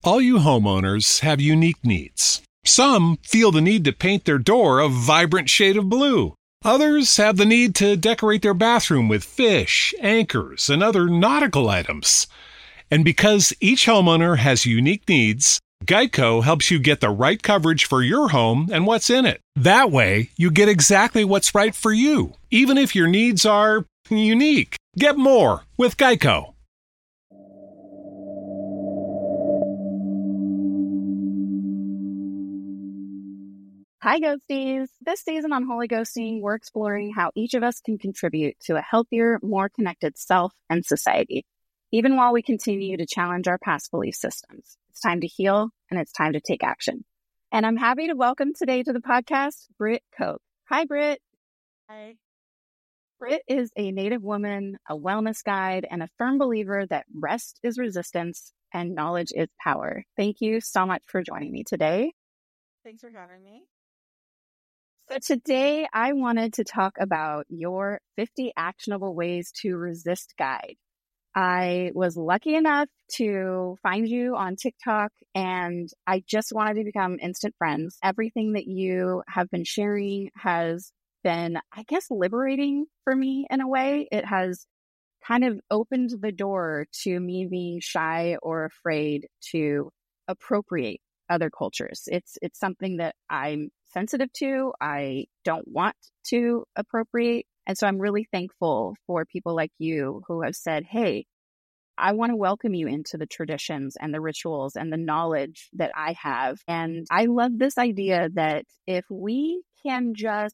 All you homeowners have unique needs. Some feel the need to paint their door a vibrant shade of blue. Others have the need to decorate their bathroom with fish, anchors, and other nautical items. And because each homeowner has unique needs, Geico helps you get the right coverage for your home and what's in it. That way, you get exactly what's right for you, even if your needs are unique. Get more with Geico. Hi, Ghosties. This season on Holy Ghosting, we're exploring how each of us can contribute to a healthier, more connected self and society, even while we continue to challenge our past belief systems. It's time to heal, and it's time to take action. And I'm happy to welcome today to the podcast, Britt Koch. Hi, Britt. Hi. Britt is a Native woman, a wellness guide, and a firm believer that rest is resistance and knowledge is power. Thank you so much for joining me today. Thanks for having me. So today I wanted to talk about your 50 actionable ways to resist guide. I was lucky enough to find you on TikTok, and I just wanted to become instant friends. Everything that you have been sharing has been, I guess, liberating for me in a way. It has kind of opened the door to me being shy or afraid to appropriate other cultures. It's something that I'm sensitive to. I don't want to appropriate. And so I'm really thankful for people like you who have said, hey, I want to welcome you into the traditions and the rituals and the knowledge that I have. And I love this idea that if we can just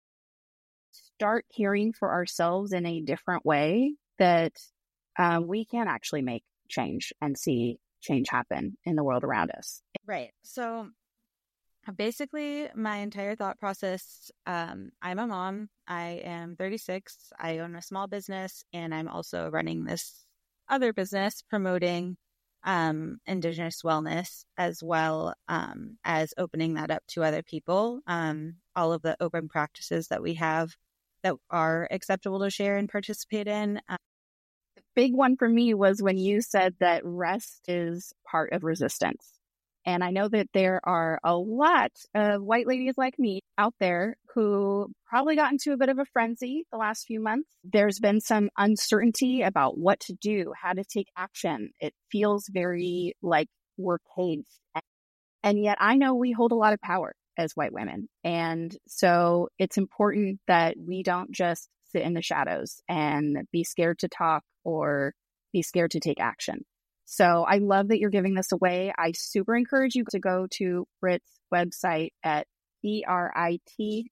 start caring for ourselves in a different way, that we can actually make change and see change happen in the world around us. Right. So basically, my entire thought process, I'm a mom. I am 36. I own a small business, and I'm also running this other business promoting Indigenous wellness, as well as opening that up to other people. All of the open practices that we have that are acceptable to share and participate in. The big one for me was when you said that rest is part of resistance. And I know that there are a lot of white ladies like me out there who probably got into a bit of a frenzy the last few months. There's been some uncertainty about what to do, how to take action. It feels very like we're caged. And yet I know we hold a lot of power as white women. And so it's important that we don't just sit in the shadows and be scared to talk or be scared to take action. So I love that you're giving this away. I super encourage you to go to Britt's website at BRITKOCH.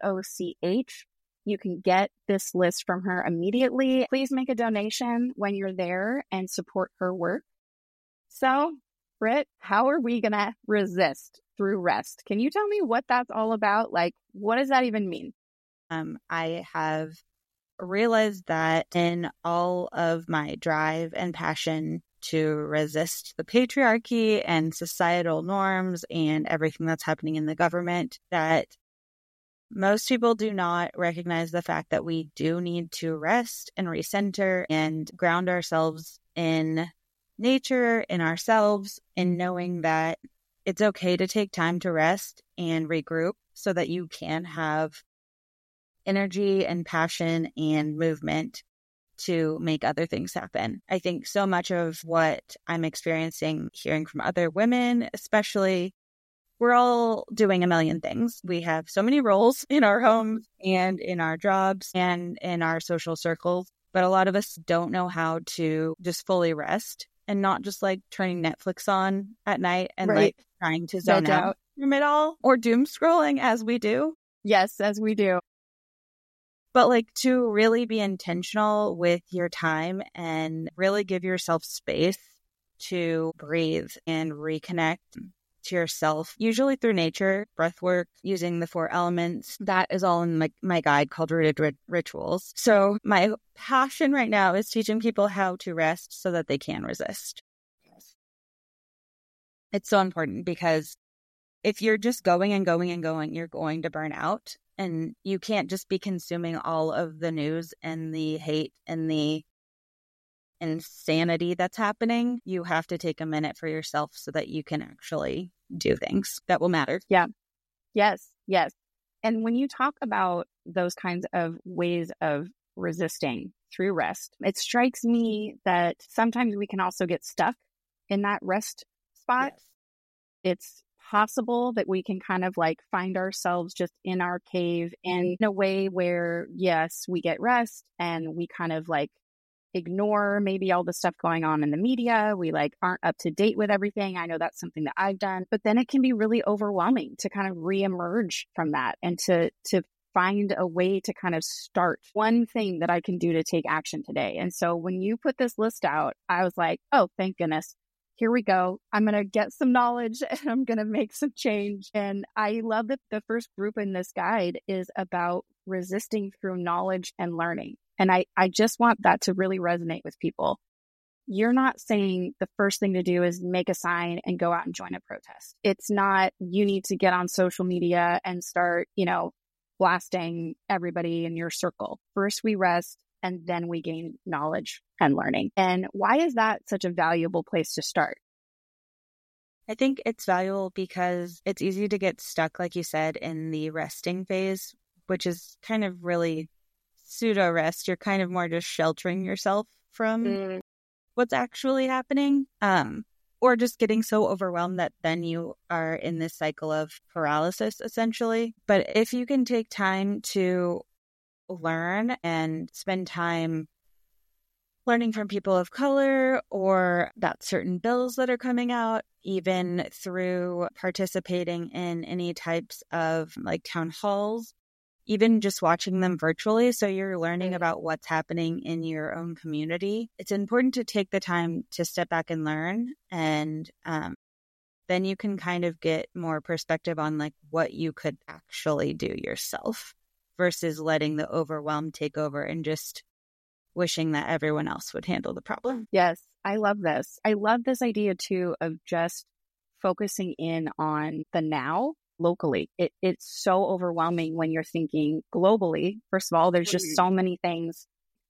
You can get this list from her immediately. Please make a donation when you're there and support her work. So, Britt, how are we going to resist through rest? Can you tell me what that's all about? Like, what does that even mean? I have realized that in all of my drive and passion to resist the patriarchy and societal norms and everything that's happening in the government, that most people do not recognize the fact that we do need to rest and recenter and ground ourselves in nature, in ourselves, and knowing that it's okay to take time to rest and regroup so that you can have energy and passion and movement to make other things happen. I think so much of what I'm experiencing, hearing from other women, especially, we're all doing a million things. We have so many roles in our homes and in our jobs and in our social circles, but a lot of us don't know how to just fully rest and not just like turning Netflix on at night and like trying to zone out from it all or doom scrolling as we do. Yes, as we do. But like to really be intentional with your time and really give yourself space to breathe and reconnect to yourself, usually through nature, breath work, using the 4 elements. That is all in my guide called Rooted Rituals. So my passion right now is teaching people how to rest so that they can resist. It's so important because if you're just going and going and going, you're going to burn out. And you can't just be consuming all of the news and the hate and the insanity that's happening, you have to take a minute for yourself so that you can actually do things that will matter. Yeah. Yes. Yes. And when you talk about those kinds of ways of resisting through rest, it strikes me that sometimes we can also get stuck in that rest spot. Yes. It's possible that we can kind of like find ourselves just in our cave in a way where, yes, we get rest and we kind of like ignore maybe all the stuff going on in the media. We like aren't up to date with everything. I know that's something that I've done, but then it can be really overwhelming to kind of reemerge from that and to find a way to kind of start one thing that I can do to take action today. And so when you put this list out, I was like, oh, thank goodness. Here we go. I'm going to get some knowledge and I'm going to make some change. And I love that the first group in this guide is about resisting through knowledge and learning. And I just want that to really resonate with people. You're not saying the first thing to do is make a sign and go out and join a protest. It's not you need to get on social media and start, blasting everybody in your circle. First we rest and then we gain knowledge and learning. And why is that such a valuable place to start? I think it's valuable because it's easy to get stuck, like you said, in the resting phase, which is kind of really pseudo rest. You're kind of more just sheltering yourself from what's actually happening, or just getting so overwhelmed that then you are in this cycle of paralysis, essentially. But if you can take time to learn and spend time learning from people of color or about certain bills that are coming out, even through participating in any types of like town halls, even just watching them virtually. So you're learning about what's happening in your own community. It's important to take the time to step back and learn. And then you can kind of get more perspective on like what you could actually do yourself versus letting the overwhelm take over and just wishing that everyone else would handle the problem. Yes, I love this. I love this idea too of just focusing in on the now locally. It's so overwhelming when you're thinking globally. First of all, there's just so many things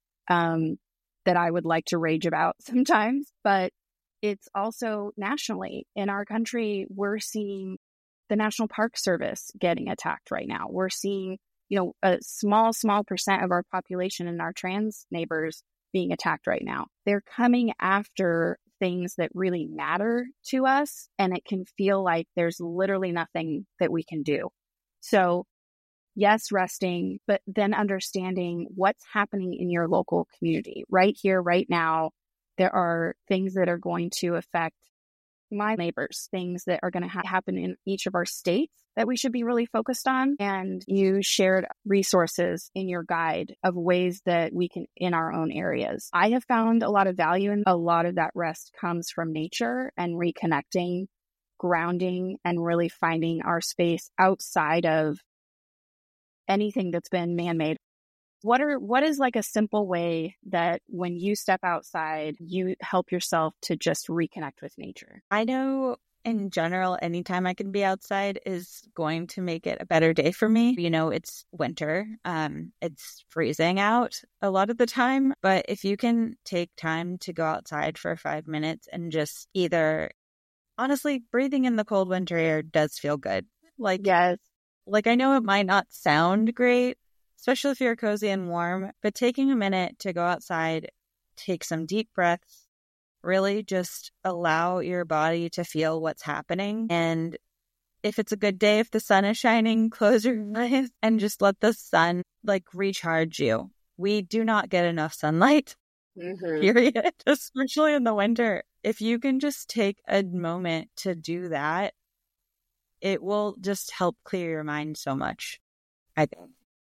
that I would like to rage about sometimes, but it's also nationally. In our country, we're seeing the National Park Service getting attacked right now. We're seeing, a small percent of our population and our trans neighbors being attacked right now. They're coming after things that really matter to us, and it can feel like there's literally nothing that we can do. So yes, resting, but then understanding what's happening in your local community right here, right now. There are things that are going to affect my neighbors, things that are going to happen in each of our states that we should be really focused on. And you shared resources in your guide of ways that we can in our own areas. I have found a lot of value in a lot of that rest comes from nature and reconnecting, grounding, and really finding our space outside of anything that's been man-made. What is like a simple way that when you step outside, you help yourself to just reconnect with nature? I know in general, anytime I can be outside is going to make it a better day for me. It's winter. It's freezing out a lot of the time. But if you can take time to go outside for 5 minutes and just honestly, breathing in the cold winter air does feel good. Yes. I know it might not sound great, especially if you're cozy and warm, but taking a minute to go outside, take some deep breaths, really just allow your body to feel what's happening. And if it's a good day, if the sun is shining, close your eyes and just let the sun recharge you. We do not get enough sunlight, period, especially in the winter. If you can just take a moment to do that, it will just help clear your mind so much, I think.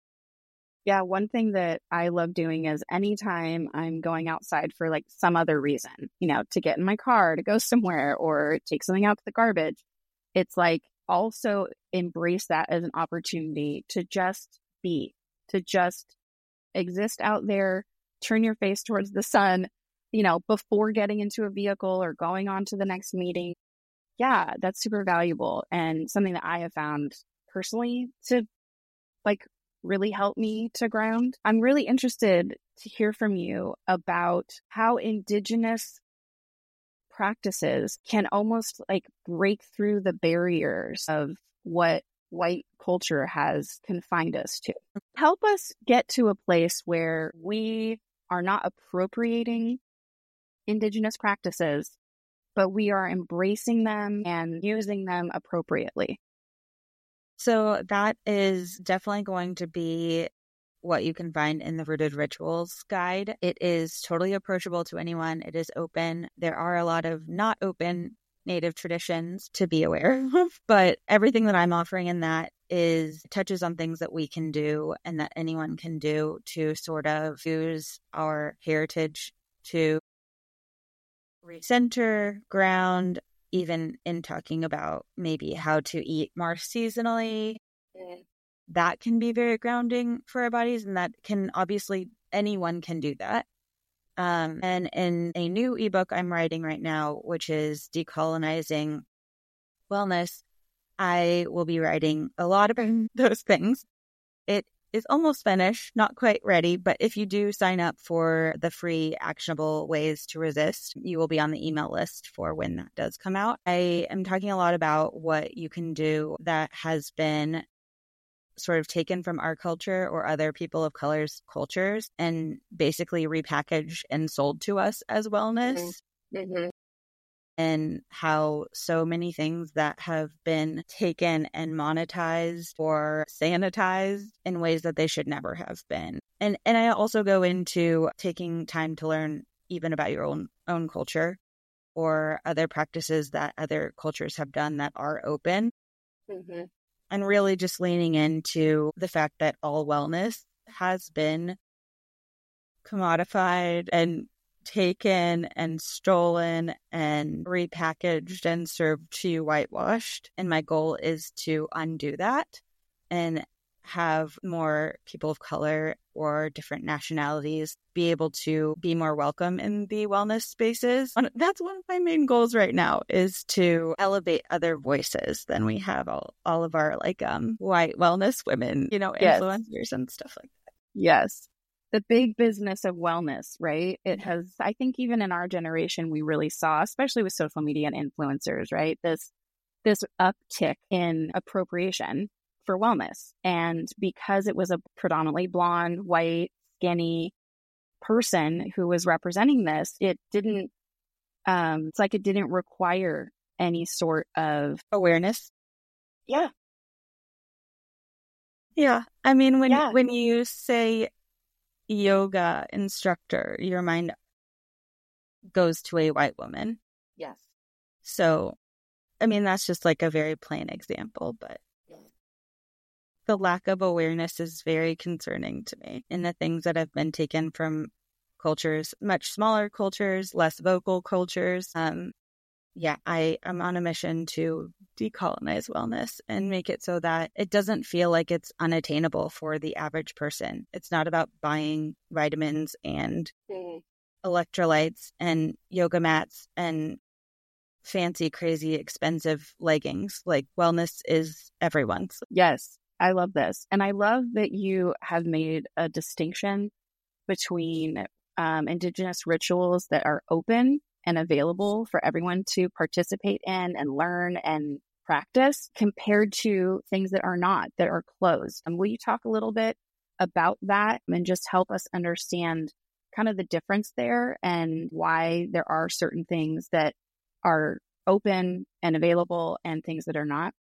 Yeah, one thing that I love doing is anytime I'm going outside for some other reason, to get in my car, to go somewhere or take something out to the garbage, it's also embrace that as an opportunity to just be, to just exist out there, turn your face towards the sun, before getting into a vehicle or going on to the next meeting. Yeah, that's super valuable and something that I have found personally to really help me to ground. I'm really interested to hear from you about how Indigenous practices can almost like break through the barriers of what white culture has confined us to. Help us get to a place where we are not appropriating Indigenous practices, but we are embracing them and using them appropriately. So that is definitely going to be what you can find in the Rooted Rituals guide. It is totally approachable to anyone. It is open. There are a lot of not open Native traditions to be aware of, but everything that I'm offering in that touches on things that we can do and that anyone can do to sort of use our heritage to recenter, ground, even in talking about maybe how to eat more seasonally. That can be very grounding for our bodies, and that can obviously anyone can do that. And in a new ebook I'm writing right now, which is Decolonizing Wellness, I will be writing a lot about those things. It is almost finished, not quite ready, but if you do sign up for the free actionable ways to resist, you will be on the email list for when that does come out. I am talking a lot about what you can do that has been sort of taken from our culture or other people of color's cultures and basically repackaged and sold to us as wellness. Mm-hmm. And how so many things that have been taken and monetized or sanitized in ways that they should never have been. And I also go into taking time to learn even about your own culture or other practices that other cultures have done that are open. Mm-hmm. And really just leaning into the fact that all wellness has been commodified and taken and stolen and repackaged and served to you whitewashed. And my goal is to undo that and have more people of color or different nationalities be able to be more welcome in the wellness spaces. That's one of my main goals right now, is to elevate other voices than we have all of our white wellness women, influencers and stuff like that. Yes. The big business of wellness, right? It has, I think even in our generation, we really saw, especially with social media and influencers, right? This uptick in appropriation for wellness. And because it was a predominantly blonde, white, skinny person who was representing this, it didn't, it's like it didn't require any sort of awareness. Yeah. Yeah. I mean, when you say yoga instructor, your mind goes to a white woman. Yes. So, I mean, that's just like a very plain example, but the lack of awareness is very concerning to me in the things that have been taken from cultures, much smaller cultures, less vocal cultures. I'm on a mission to decolonize wellness and make it so that it doesn't feel like it's unattainable for the average person. It's not about buying vitamins and electrolytes and yoga mats and fancy, crazy, expensive leggings. Like, wellness is everyone's. Yes. I love this. And I love that you have made a distinction between Indigenous rituals that are open and available for everyone to participate in and learn and practice, compared to things that are not, that are closed. And will you talk a little bit about that and just help us understand kind of the difference there and why there are certain things that are open and available and things that are not?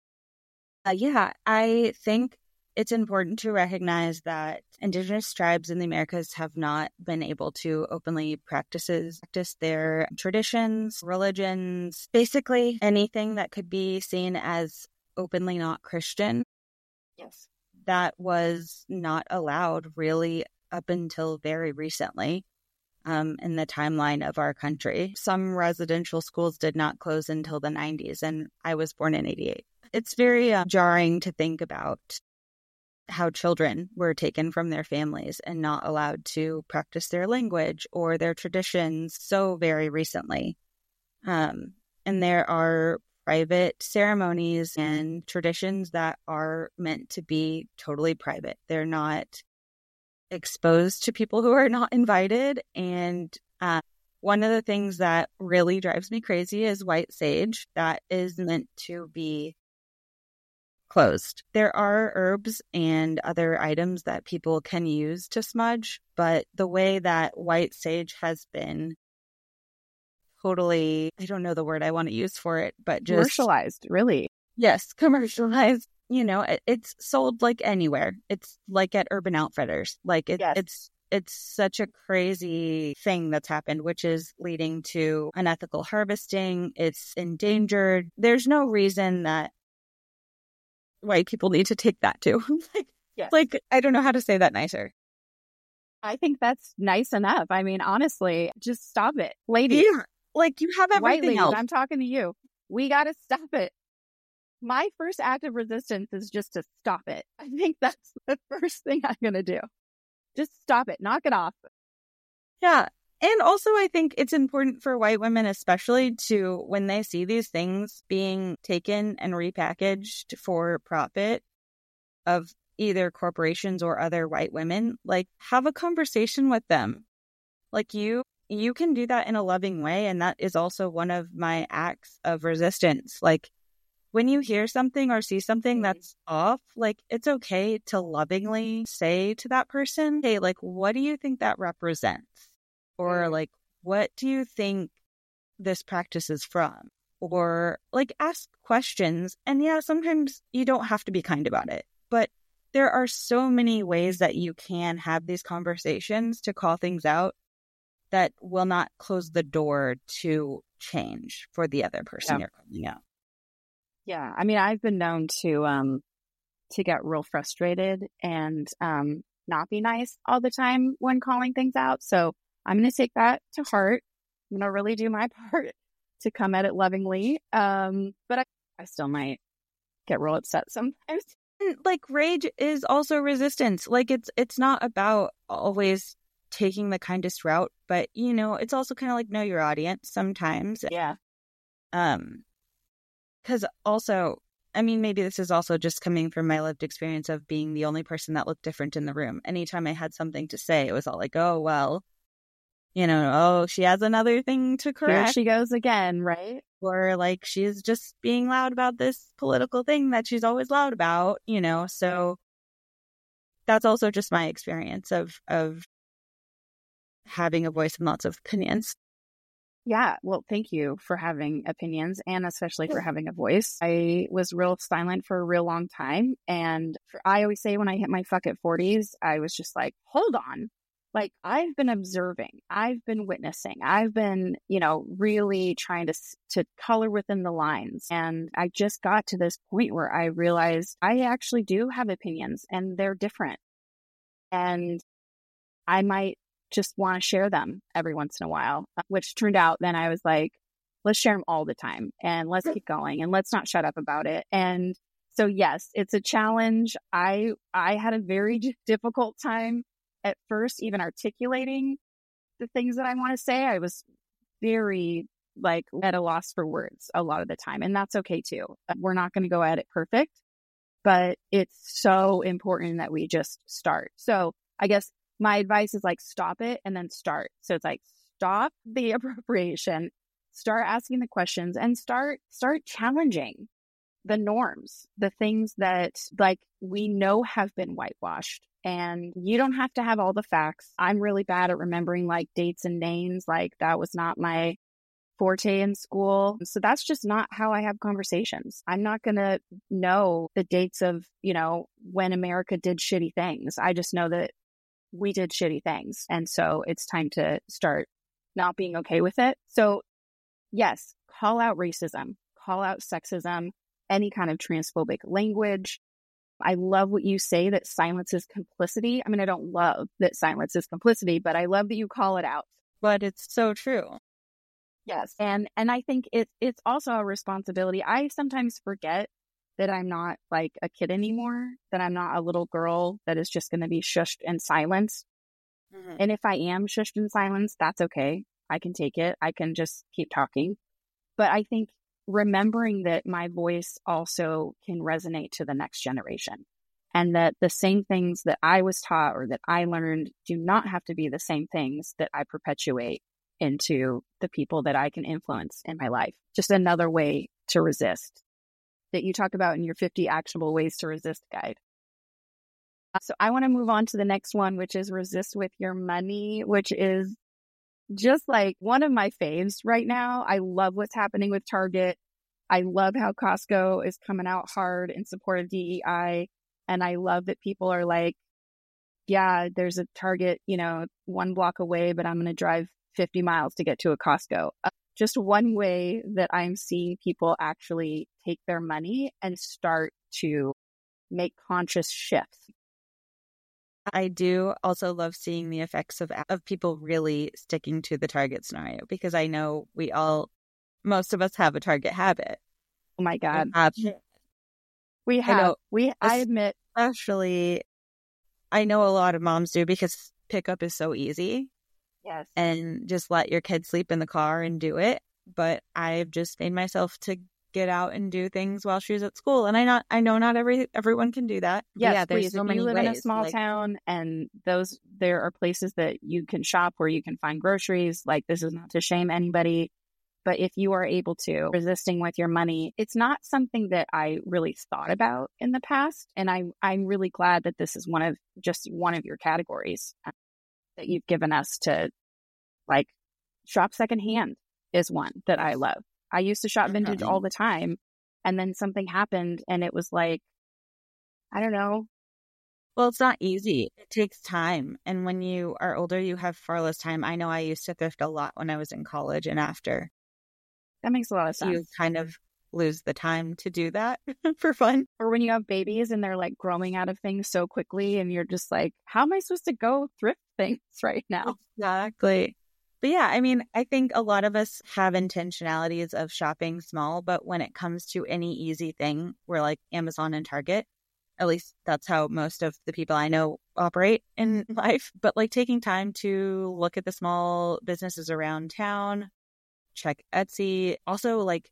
I think it's important to recognize that Indigenous tribes in the Americas have not been able to openly practice their traditions, religions, basically anything that could be seen as openly not Christian. Yes. That was not allowed really up until very recently in the timeline of our country. Some residential schools did not close until the 90s, and I was born in 88. It's very jarring to think about how children were taken from their families and not allowed to practice their language or their traditions so very recently. And there are private ceremonies and traditions that are meant to be totally private. They're not exposed to people who are not invited. And one of the things that really drives me crazy is white sage that is meant to be closed. There are herbs and other items that people can use to smudge, but the way that white sage has been totally, I don't know the word I want to use for it, but just commercialized, really. Yes, commercialized. It's sold like anywhere. It's like at Urban Outfitters. Like it's such a crazy thing that's happened, which is leading to unethical harvesting. It's endangered. There's no reason that white people need to take that too. I don't know how to say that nicer. I think that's nice enough. I mean, honestly, just stop it. Ladies. Yeah. Like, you have everything white ladies, else. I'm talking to you. We got to stop it. My first act of resistance is just to stop it. I think that's the first thing I'm going to do. Just stop it. Knock it off. Yeah. And also, I think it's important for white women, especially, to, when they see these things being taken and repackaged for profit of either corporations or other white women, like, have a conversation with them. Like, you can do that in a loving way. And that is also one of my acts of resistance. Like, when you hear something or see something that's off, like, it's okay to lovingly say to that person, hey, like, what do you think that represents? Or, like, what do you think this practice is from? Or, like, ask questions. And yeah, sometimes you don't have to be kind about it. But there are so many ways that you can have these conversations to call things out that will not close the door to change for the other person you're calling out. Yeah. I mean, I've been known to get real frustrated and not be nice all the time when calling things out. So I'm going to take that to heart. I'm going to really do my part to come at it lovingly. But I still might get real upset sometimes. Like, rage is also resistance. Like, it's not about always taking the kindest route, but, it's also kind of like, know your audience sometimes. Yeah. Because also, I mean, maybe this is also just coming from my lived experience of being the only person that looked different in the room. Anytime I had something to say, it was all like, oh, well, she has another thing to correct. Here she goes again, right? Or, like, she's just being loud about this political thing that she's always loud about, So that's also just my experience of having a voice and lots of opinions. Yeah. Well, thank you for having opinions and especially for having a voice. I was real silent for a real long time. And I always say when I hit my fuck it 40s, I was just like, hold on. Like, I've been observing, I've been witnessing, I've been, really trying to color within the lines. And I just got to this point where I realized I actually do have opinions and they're different. And I might just want to share them every once in a while, which turned out then I was like, let's share them all the time and let's keep going and let's not shut up about it. And so, yes, it's a challenge. I had a very difficult time at first, even articulating the things that I want to say. I was very at a loss for words a lot of the time. And that's okay too. We're not going to go at it perfect, but it's so important that we just start. So I guess my advice is stop it and then start. So it's stop the appropriation, start asking the questions and start challenging the norms, the things that we know have been whitewashed. And you don't have to have all the facts. I'm really bad at remembering dates and names. That was not my forte in school. So that's just not how I have conversations. I'm not going to know the dates of, when America did shitty things. I just know that we did shitty things. And so it's time to start not being okay with it. So yes, call out racism, call out sexism, any kind of transphobic language. I love what you say that silence is complicity. I mean, I don't love that silence is complicity, but I love that you call it out. But it's so true. Yes. And I think it's also a responsibility. I sometimes forget that I'm not a kid anymore, that I'm not a little girl that is just going to be shushed and silenced. Mm-hmm. And if I am shushed and silenced, that's okay. I can take it. I can just keep talking. But I think remembering that my voice also can resonate to the next generation and that the same things that I was taught or that I learned do not have to be the same things that I perpetuate into the people that I can influence in my life. Just another way to resist that you talk about in your 50 actionable ways to resist guide. So I want to move on to the next one, which is resist with your money, which is just like one of my faves right now. I love what's happening with Target. I love how Costco is coming out hard in support of DEI. And I love that people are like, yeah, there's a Target, 1 block away, but I'm going to drive 50 miles to get to a Costco. Just one way that I'm seeing people actually take their money and start to make conscious shifts. I do also love seeing the effects of people really sticking to the Target scenario, because I know most of us have a Target habit. Oh my God. We have. I admit. Actually, I know a lot of moms do, because pickup is so easy. Yes. And just let your kid sleep in the car and do it. But I've just made myself to get out and do things while she's at school. And I know not everyone can do that. Yes, yeah, there's so many ways. You live in a small town, and there are places that you can shop where you can find groceries. Like, this is not to shame anybody, but if you are able to, resisting with your money, it's not something that I really thought about in the past. And I'm really glad that this is one of your categories that you've given us to, like, shop secondhand is one that I love. I used to shop vintage all the time, and then something happened and it was like, I don't know. Well, it's not easy. It takes time. And when you are older, you have far less time. I know I used to thrift a lot when I was in college and after. That makes a lot of sense. You kind of lose the time to do that for fun. Or when you have babies and they're like growing out of things so quickly and you're just like, how am I supposed to go thrift things right now? Exactly. But yeah, I mean, I think a lot of us have intentionalities of shopping small, but when it comes to any easy thing, we're like Amazon and Target. At least that's how most of the people I know operate in life. But like taking time to look at the small businesses around town, check Etsy. Also, like,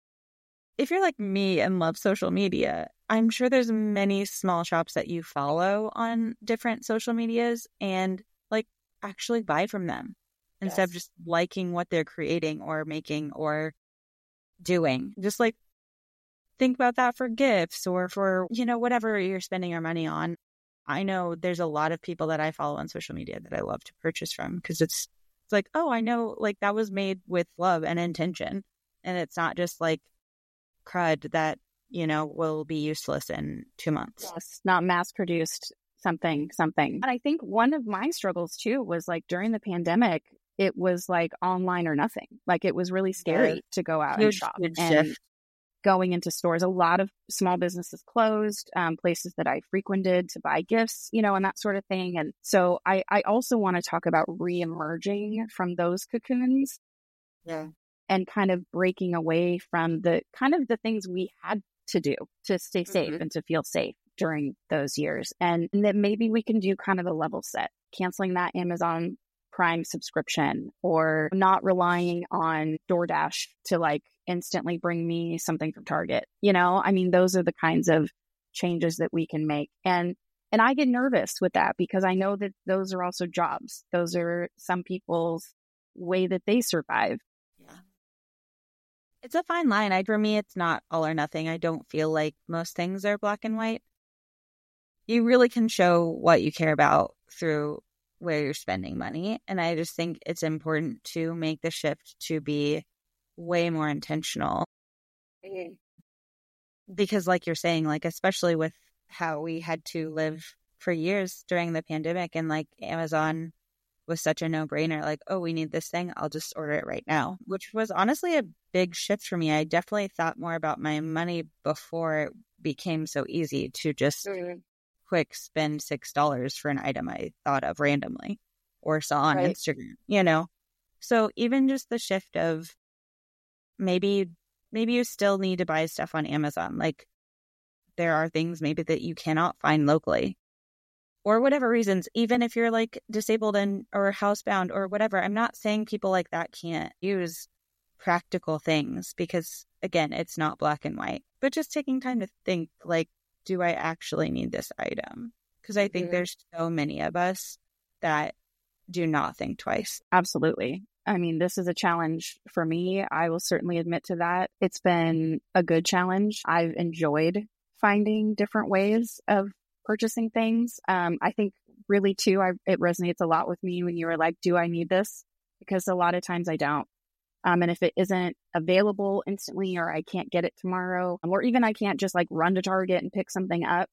if you're like me and love social media, I'm sure there's many small shops that you follow on different social medias, and like actually buy from them instead of just liking what they're creating or making or doing. Just like think about that for gifts or for, whatever you're spending your money on. I know there's a lot of people that I follow on social media that I love to purchase from, because it's like, oh, I know, like, that was made with love and intention, and it's not just like crud that, will be useless in 2 months. Yes, not mass-produced something. And I think one of my struggles too was like during the pandemic, it was like online or nothing. Like, it was really scary to go out and shop. And going into stores, a lot of small businesses closed, places that I frequented to buy gifts, and that sort of thing. And so I also want to talk about re-emerging from those cocoons. Yeah. And kind of breaking away from the things we had to do to stay safe and to feel safe during those years. And that maybe we can do kind of a level set, canceling that Amazon Prime subscription, or not relying on DoorDash to like instantly bring me something from Target. I mean, those are the kinds of changes that we can make. And I get nervous with that, because I know that those are also jobs. Those are some people's way that they survive. Yeah. It's a fine line. For me, it's not all or nothing. I don't feel like most things are black and white. You really can show what you care about through where you're spending money. And I just think it's important to make the shift to be way more intentional. Because like you're saying, like, especially with how we had to live for years during the pandemic, and like Amazon was such a no-brainer, like, oh, we need this thing, I'll just order it right now, which was honestly a big shift for me. I definitely thought more about my money before it became so easy to just quick spend $6 for an item I thought of randomly or saw on Instagram, So even just the shift of maybe you still need to buy stuff on Amazon. Like, there are things maybe that you cannot find locally, or whatever reasons, even if you're like disabled or housebound or whatever. I'm not saying people like that can't use practical things, because again, it's not black and white, but just taking time to think, like, do I actually need this item? Because I think there's so many of us that do not think twice. Absolutely. I mean, this is a challenge for me. I will certainly admit to that. It's been a good challenge. I've enjoyed finding different ways of purchasing things. I think really too, it resonates a lot with me when you were like, do I need this? Because a lot of times I don't. And if it isn't available instantly, or I can't get it tomorrow, or even I can't just like run to Target and pick something up,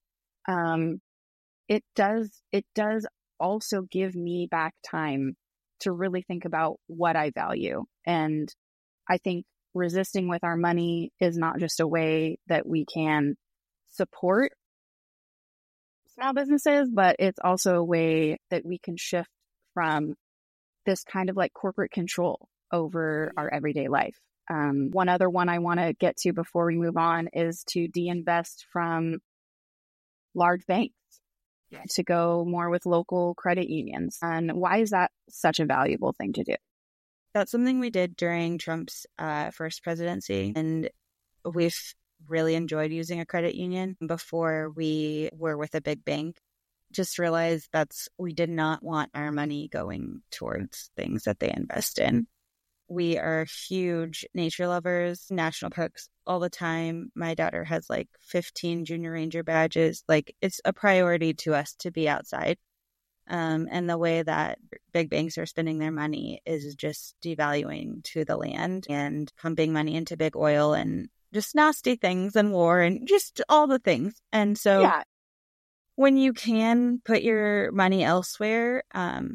it does also give me back time to really think about what I value. And I think resisting with our money is not just a way that we can support small businesses, but it's also a way that we can shift from this kind of like corporate control over our everyday life. One other one I want to get to before we move on is to de-invest from large banks, to go more with local credit unions. And why is that such a valuable thing to do? That's something we did during Trump's first presidency. And we've really enjoyed using a credit union. Before we were with a big bank, just realized we did not want our money going towards things that they invest in. We are huge nature lovers, national parks all the time. My daughter has like 15 junior ranger badges. Like, it's a priority to us to be outside. And the way that big banks are spending their money is just devaluing to the land and pumping money into big oil and just nasty things and war and just all the things. And so when you can put your money elsewhere,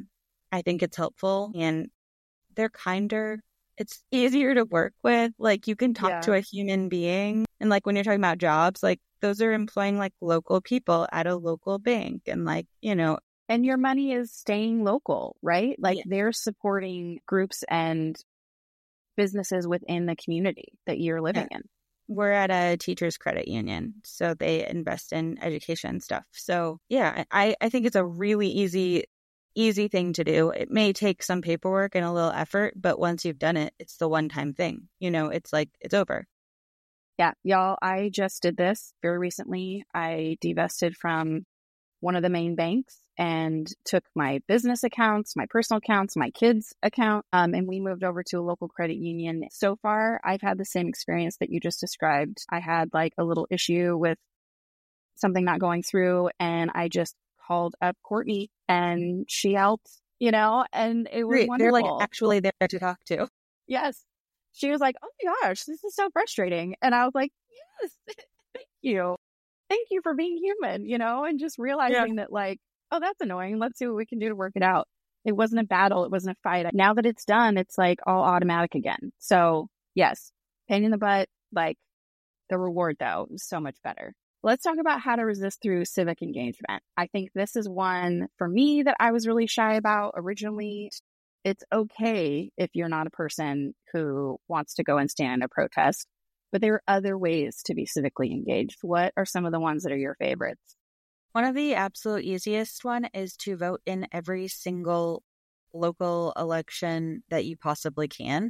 I think it's helpful, and they're kinder. It's easier to work with. Like, you can talk to a human being. And like when you're talking about jobs, like those are employing like local people at a local bank, and like, you know. And your money is staying local, right? Like they're supporting groups and businesses within the community that you're living in. We're at a teachers credit union, so they invest in education stuff. So yeah, I think it's a really easy thing to do. It may take some paperwork and a little effort, but once you've done it, it's the one-time thing. You know, it's like, it's over. Yeah, y'all, I just did this very recently. I divested from one of the main banks and took my business accounts, my personal accounts, my kids' account, and we moved over to a local credit union. So far, I've had the same experience that you just described. I had like a little issue with something not going through, and I just called up Courtney and she helped, you know, and it was wonderful. They're like actually there to talk to. Yes. She was like, oh my gosh, this is so frustrating. And I was like, yes, thank you. Thank you for being human, you know, and just realizing that like, oh, that's annoying. Let's see what we can do to work it out. It wasn't a battle. It wasn't a fight. Now that it's done, it's like all automatic again. So yes, pain in the butt, like the reward though, is so much better. Let's talk about how to resist through civic engagement. I think this is one for me that I was really shy about originally. It's okay if you're not a person who wants to go and stand in a protest, but there are other ways to be civically engaged. What are some of the ones that are your favorites? One of the absolute easiest one is to vote in every single local election that you possibly can.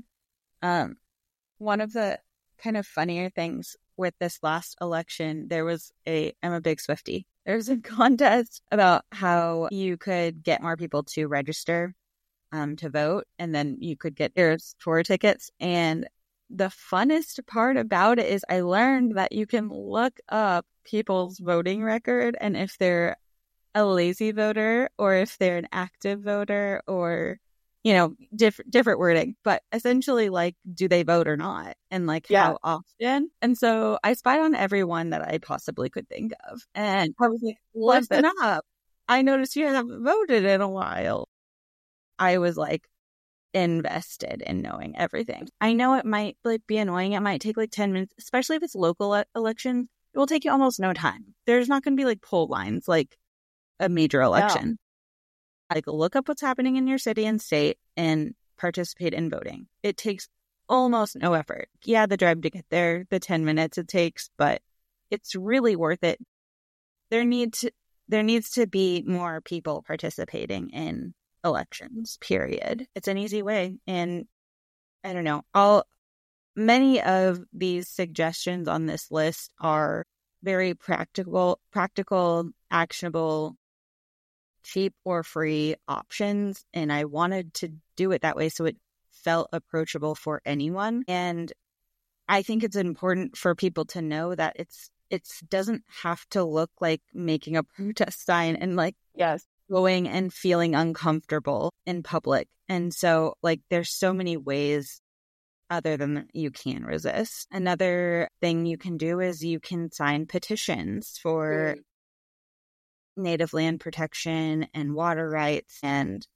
One of the kind of funnier things with this last election, I'm a big Swiftie. There's a contest about how you could get more people to register to vote, and then you could get your tour tickets. And the funnest part about it is I learned that you can look up people's voting record, and if they're a lazy voter or if they're an active voter, or, you know, different wording, but essentially like, do they vote or not? And like how often? And so I spied on everyone that I possibly could think of. And I was like, listen up. I noticed you haven't voted in a while. I was like invested in knowing everything. I know it might like be annoying. It might take like 10 minutes, especially if it's local elections. It will take you almost no time. There's not going to be like poll lines like a major election. No. Like, look up what's happening in your city and state and participate in voting. It takes almost no effort. Yeah, the drive to get there, the 10 minutes it takes, but it's really worth it. There needs to be more people participating in elections, period. It's an easy way. And I don't know, many of these suggestions on this list are very practical, actionable, cheap or free options. And I wanted to do it that way so it felt approachable for anyone. And I think it's important for people to know that it doesn't have to look like making a protest sign and like Yes. going and feeling uncomfortable in public. And so like there's so many ways other than you can resist. Another thing you can do is you can sign petitions for native land protection and water rights. And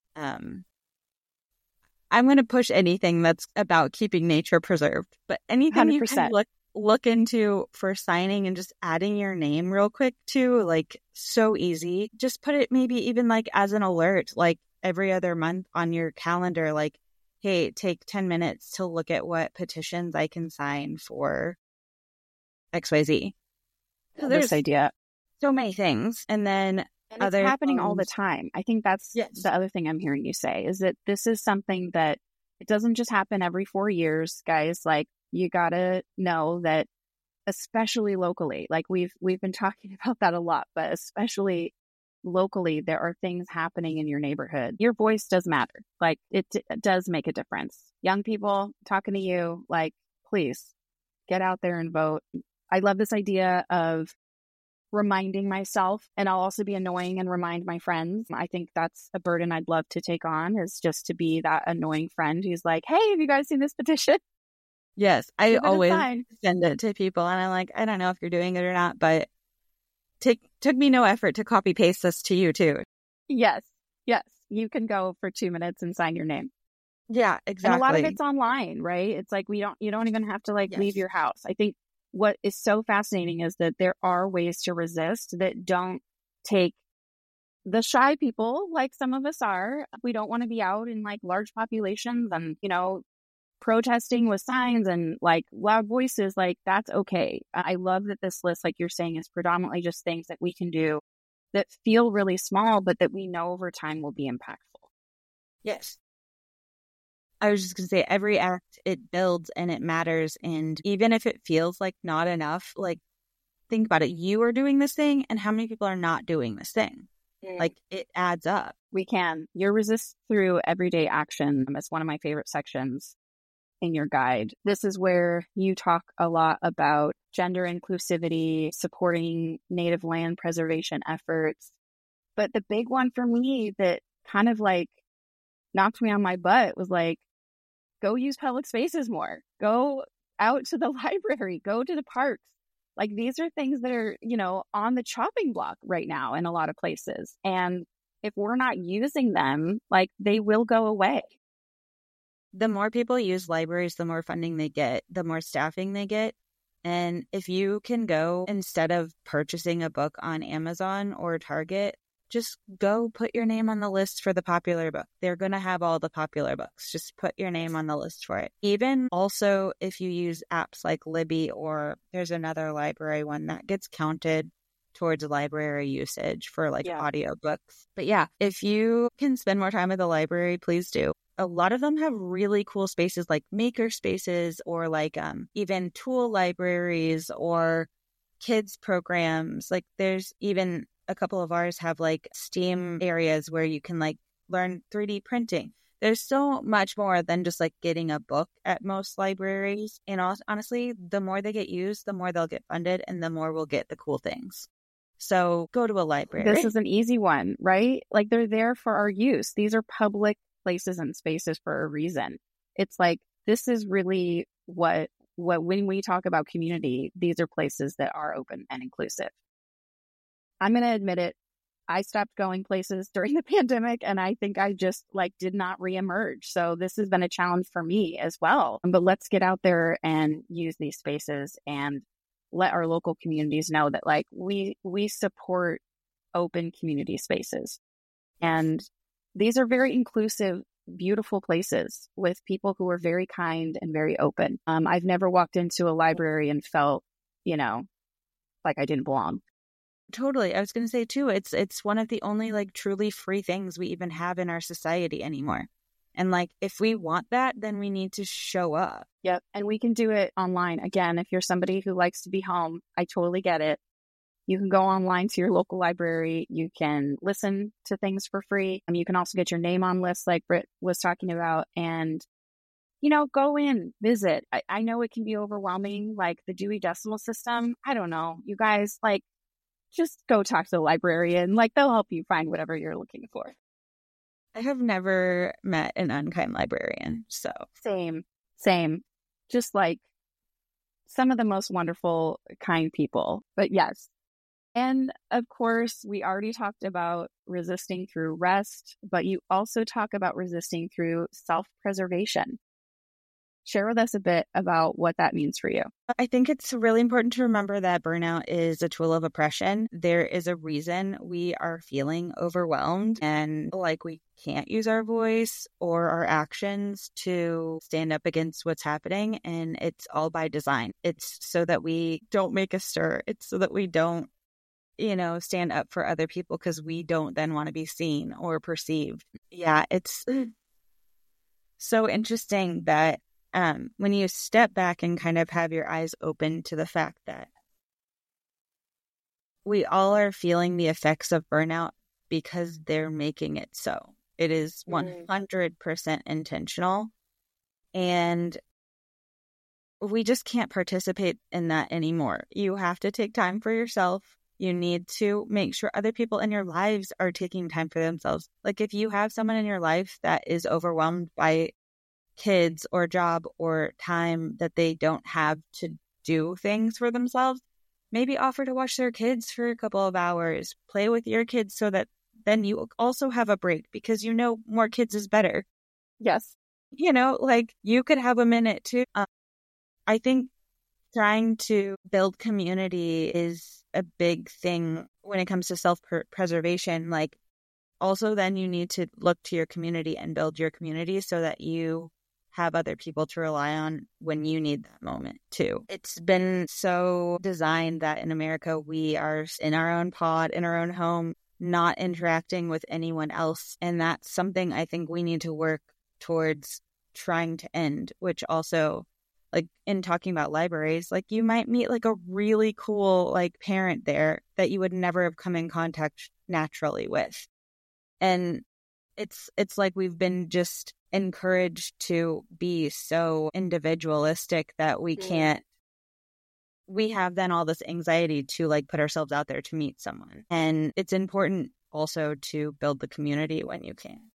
I'm going to push anything that's about keeping nature preserved, but anything 100%. You can look into for signing and just adding your name real quick too, like so easy. Just put it maybe even like as an alert, like every other month on your calendar, like, hey, take 10 minutes to look at what petitions I can sign for XYZ. So there's this idea. So many things. And then it's happening all the time. I think that's the other thing I'm hearing you say is that this is something that it doesn't just happen every 4 years, guys. Like you gotta know that, especially locally, like we've been talking about that a lot, but especially locally, there are things happening in your neighborhood. Your voice does matter. Like it does make a difference. Young people talking to you, like, please get out there and vote. I love this idea of reminding myself, and I'll also be annoying and remind my friends. I think that's a burden I'd love to take on, is just to be that annoying friend who's like, hey, have you guys seen this petition? Yes, I always send it to people, and I'm like, I don't know if you're doing it or not, but took me no effort to copy paste this to you too. Yes, you can go for 2 minutes and sign your name. Yeah, exactly. And a lot of it's online, right? It's like you don't even have to leave your house. I think what is so fascinating is that there are ways to resist that don't take the shy people like some of us are. We don't want to be out in like large populations and, protesting with signs and like loud voices. Like that's okay. I love that this list, like you're saying, is predominantly just things that we can do that feel really small, but that we know over time will be impactful. Yes. I was just going to say, every act, it builds and it matters. And even if it feels like not enough, like think about it. You are doing this thing, and how many people are not doing this thing? Like it adds up. We can. Your resist through everyday action. It's one of my favorite sections in your guide. This is where you talk a lot about gender inclusivity, supporting native land preservation efforts. But the big one for me that kind of like knocked me on my butt was like, go use public spaces more. Go out to the library. Go to the parks. Like these are things that are, on the chopping block right now in a lot of places. And if we're not using them, like they will go away. The more people use libraries, the more funding they get, the more staffing they get. And if you can go, instead of purchasing a book on Amazon or Target, just go put your name on the list for the popular book. They're going to have all the popular books. Just put your name on the list for it. Even also, if you use apps like Libby, or there's another library one that gets counted towards library usage for audiobooks. But yeah, if you can spend more time at the library, please do. A lot of them have really cool spaces like maker spaces, or like even tool libraries or kids programs. Like there's even a couple of ours have like STEAM areas where you can like learn 3D printing. There's so much more than just like getting a book at most libraries. And honestly, the more they get used, the more they'll get funded, and the more we'll get the cool things. So go to a library. This is an easy one, right? Like they're there for our use. These are public places and spaces for a reason. It's like, this is really what when we talk about community, these are places that are open and inclusive. I'm going to admit it. I stopped going places during the pandemic, and I think I just did not reemerge. So this has been a challenge for me as well. But let's get out there and use these spaces and let our local communities know that we support open community spaces. And these are very inclusive, beautiful places with people who are very kind and very open. I've never walked into a library and felt, like I didn't belong. Totally. I was going to say too, it's one of the only truly free things we even have in our society anymore. And like, if we want that, then we need to show up. Yep. And we can do it online. Again, if you're somebody who likes to be home, I totally get it. You can go online to your local library. You can listen to things for free. You can also get your name on lists like Britt was talking about and, go in, visit. I know it can be overwhelming, like the Dewey Decimal System. I don't know. You guys, just go talk to the librarian. They'll help you find whatever you're looking for. I have never met an unkind librarian, so. Same. Just some of the most wonderful, kind people. But yes. And of course, we already talked about resisting through rest, but you also talk about resisting through self-preservation. Share with us a bit about what that means for you. I think it's really important to remember that burnout is a tool of oppression. There is a reason we are feeling overwhelmed and like we can't use our voice or our actions to stand up against what's happening. And it's all by design. It's so that we don't make a stir. It's so that we don't stand up for other people because we don't then want to be seen or perceived. Yeah, it's so interesting that when you step back and kind of have your eyes open to the fact that we all are feeling the effects of burnout because they're making it so. It is 100% intentional. And we just can't participate in that anymore. You have to take time for yourself. You need to make sure other people in your lives are taking time for themselves. Like if you have someone in your life that is overwhelmed by kids or job or time that they don't have to do things for themselves, maybe offer to watch their kids for a couple of hours, play with your kids so that then you also have a break because more kids is better. Yes. You could have a minute too. I think trying to build community is a big thing when it comes to self-preservation. Also then you need to look to your community and build your community so that you have other people to rely on when you need that moment too. It's been so designed that in America, we are in our own pod, in our own home, not interacting with anyone else. And that's something I think we need to work towards trying to end, which also, in talking about libraries, you might meet a really cool parent there that you would never have come in contact naturally with. And it's like we've been just encouraged to be so individualistic that we have then all this anxiety to put ourselves out there to meet someone. And it's important also to build the community when you can.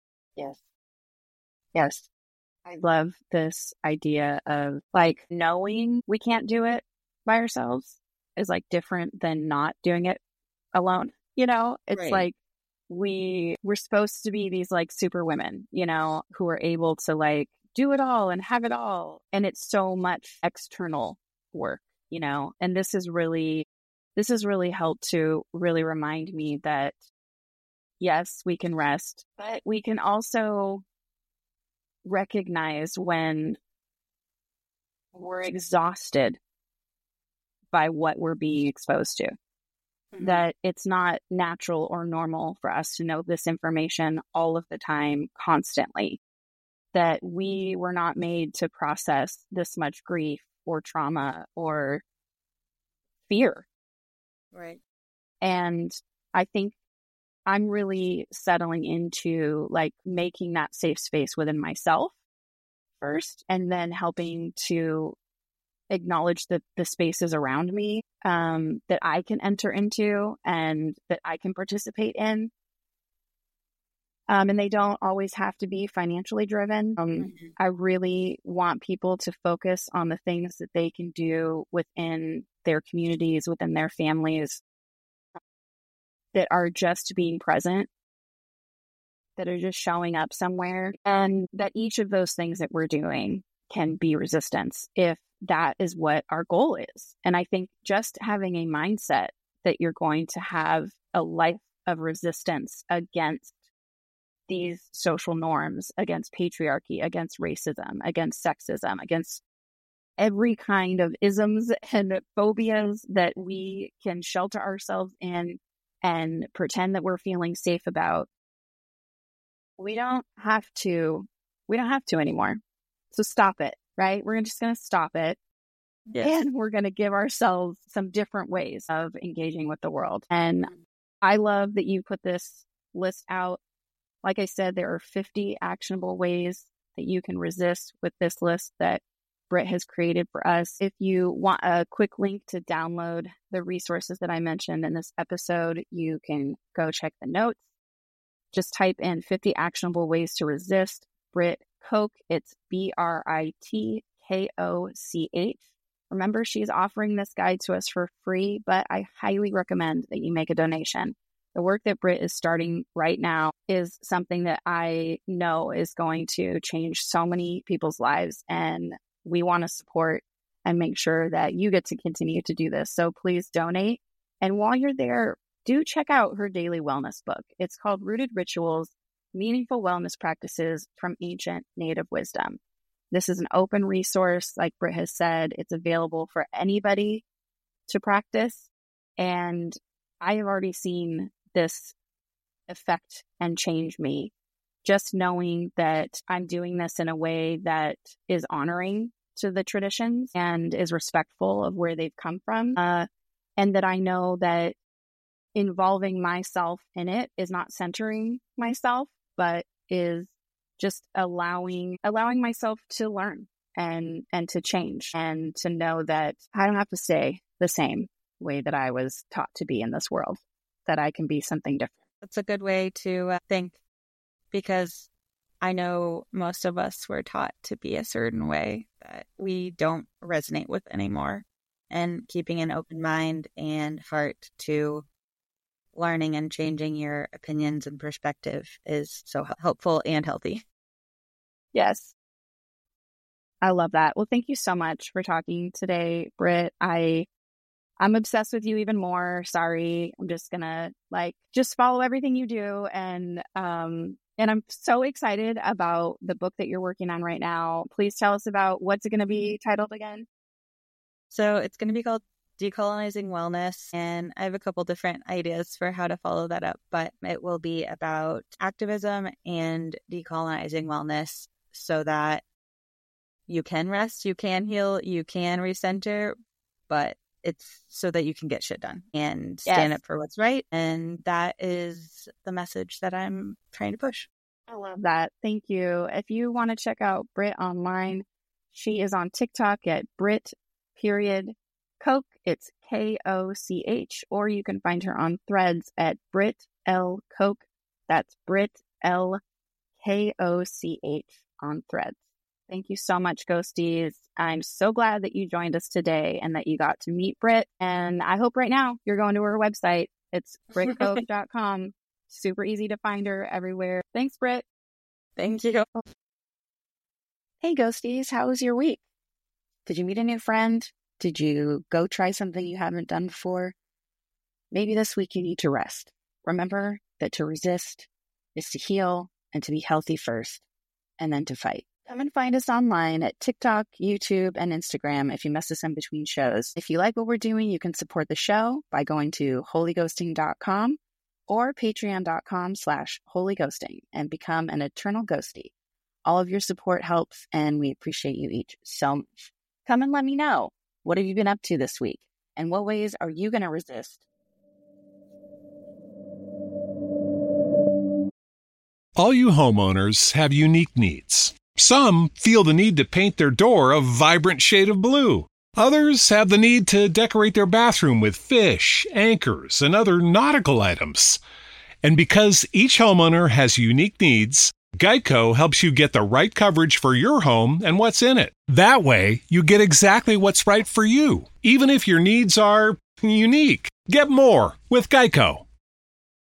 Yes. I love this idea of knowing we can't do it by ourselves is different than not doing it alone. It's right. We're supposed to be these super women, who are able to do it all and have it all. And it's so much external work, and this has really helped to really remind me that yes, we can rest, but we can also recognize when we're exhausted by what we're being exposed to. That it's not natural or normal for us to know this information all of the time, constantly. That we were not made to process this much grief or trauma or fear. Right. And I think I'm really settling into making that safe space within myself first, and then helping to acknowledge the spaces around me that I can enter into and that I can participate in. And they don't always have to be financially driven. I really want people to focus on the things that they can do within their communities, within their families, that are just being present, that are just showing up somewhere, and that each of those things that we're doing can be resistance if that is what our goal is. And I think just having a mindset that you're going to have a life of resistance against these social norms, against patriarchy, against racism, against sexism, against every kind of isms and phobias that we can shelter ourselves in and pretend that we're feeling safe about. We don't have to we don't have to anymore. So stop it, right? We're just going to stop it. Yes. And we're going to give ourselves some different ways of engaging with the world. And I love that you put this list out. Like I said, there are 50 actionable ways that you can resist with this list that Britt has created for us. If you want a quick link to download the resources that I mentioned in this episode, you can go check the notes. Just type in 50 actionable ways to resist Britt Koch. It's BritKoch. Remember, she's offering this guide to us for free, but I highly recommend that you make a donation. The work that Britt is starting right now is something that I know is going to change so many people's lives, and we want to support and make sure that you get to continue to do this. So please donate. And while you're there, do check out her daily wellness book. It's called Rooted Rituals, Meaningful Wellness Practices from Ancient Native Wisdom. This is an open resource. Like Britt has said, it's available for anybody to practice. And I have already seen this affect and change me, just knowing that I'm doing this in a way that is honoring to the traditions and is respectful of where they've come from. And that I know that involving myself in it is not centering myself, but is just allowing myself to learn and to change and to know that I don't have to stay the same way that I was taught to be in this world, that I can be something different. That's a good way to think, because I know most of us were taught to be a certain way that we don't resonate with anymore. And keeping an open mind and heart to learning and changing your opinions and perspective is so helpful and healthy. Yes. I love that. Well, thank you so much for talking today, Britt. I'm obsessed with you even more. Sorry. I'm just gonna just follow everything you do. And I'm so excited about the book that you're working on right now. Please tell us about what's it going to be titled again? So it's going to be called Decolonizing Wellness, and I have a couple different ideas for how to follow that up, but it will be about activism and decolonizing wellness so that you can rest, you can heal, you can recenter, but it's so that you can get shit done and stand up for what's right. And that is the message that I'm trying to push. I love that. Thank you. If you want to check out Britt online, she is on TikTok at Brit.Koch. It's Koch, or you can find her on Threads at Britt L. Koch. That's Britt L. Koch on Threads. Thank you so much, Ghosties. I'm so glad that you joined us today and that you got to meet Britt. And I hope right now you're going to her website. It's BritKoch.com. Super easy to find her everywhere. Thanks, Britt. Thank you. Hey, Ghosties. How was your week? Did you meet a new friend? Did you go try something you haven't done before? Maybe this week you need to rest. Remember that to resist is to heal and to be healthy first, and then to fight. Come and find us online at TikTok, YouTube, and Instagram if you miss us in between shows. If you like what we're doing, you can support the show by going to holyghosting.com or patreon.com/holyghosting and become an eternal ghostie. All of your support helps, and we appreciate you each so much. Come and let me know. What have you been up to this week? And what ways are you going to resist? All you homeowners have unique needs. Some feel the need to paint their door a vibrant shade of blue. Others have the need to decorate their bathroom with fish, anchors, and other nautical items. And because each homeowner has unique needs, Geico helps you get the right coverage for your home and what's in it. That way, you get exactly what's right for you, even if your needs are unique. Get more with Geico.